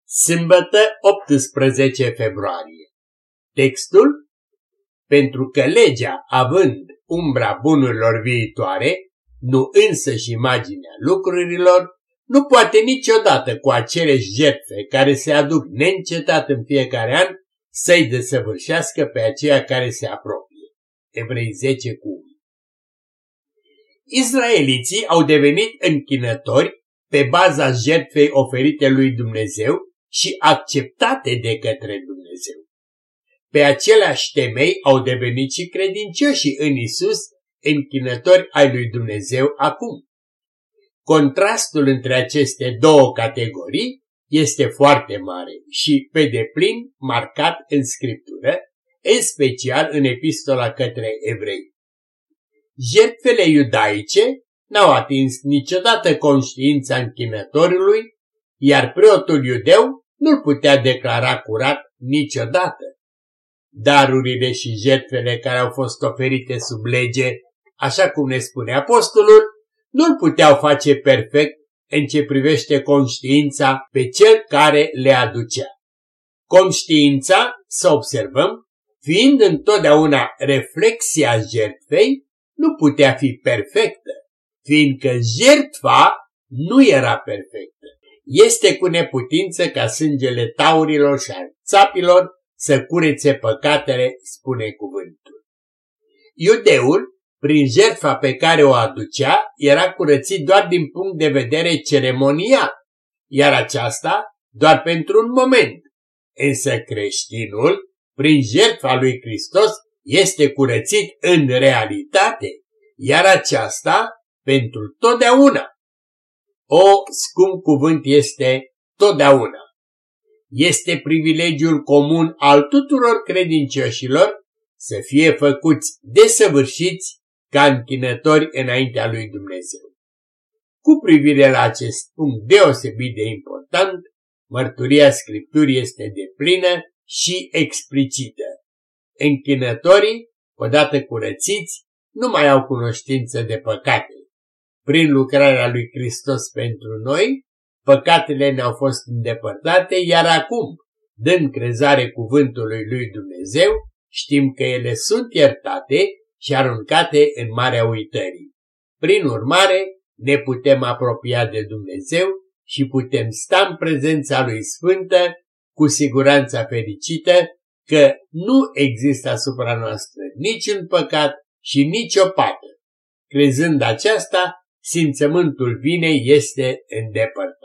Sâmbătă 18 februarie. Textul: pentru că legea, având umbra bunurilor viitoare, nu însăși imaginea lucrurilor, nu poate niciodată cu aceleși jertfe care se aduc neîncetat în fiecare an să-i desăvârșească pe aceia care se apropie. Evrei 10:1. Izraeliții au devenit închinători pe baza jertfei oferite lui Dumnezeu și acceptate de către Dumnezeu. Pe aceleași temei au devenit și credincioșii în Isus, închinători ai lui Dumnezeu acum. Contrastul între aceste două categorii este foarte mare și pe deplin marcat în Scriptură, în special în epistola către evrei. Jertfele iudaice n-au atins niciodată conștiința închinătorului, iar preotul iudeu nu-l putea declara curat niciodată. Darurile și jertfele care au fost oferite sub lege, așa cum ne spune apostolul, nu-l puteau face perfect în ce privește conștiința pe cel care le aducea. Conștiința, să observăm, fiind întotdeauna reflexia jertfei, nu putea fi perfectă, fiindcă jertfa nu era perfectă. Este cu neputință ca sângele taurilor și al țapilor să curețe păcatele, spune cuvântul. Iudeul, prin jertfa pe care o aducea, era curățit doar din punct de vedere ceremonial, iar aceasta doar pentru un moment. Însă creștinul, prin jertfa lui Hristos, este curățit în realitate, iar aceasta pentru totdeauna. O, scump cuvânt este totdeauna. Este privilegiul comun al tuturor credincioșilor să fie făcuți desăvârșiți ca închinători înaintea lui Dumnezeu. Cu privire la acest punct deosebit de important, mărturia Scripturii este deplină și explicită. Închinătorii, odată curățiți, nu mai au cunoștință de păcate. Prin lucrarea lui Hristos pentru noi, păcatele ne-au fost îndepărtate, iar acum, dând crezare cuvântului lui Dumnezeu, știm că ele sunt iertate și aruncate în marea uitării. Prin urmare, ne putem apropia de Dumnezeu și putem sta în prezența lui Sfântă cu siguranța fericită că nu există asupra noastră niciun păcat și nicio pată. Crezând aceasta, simțământul vinei este îndepărtat.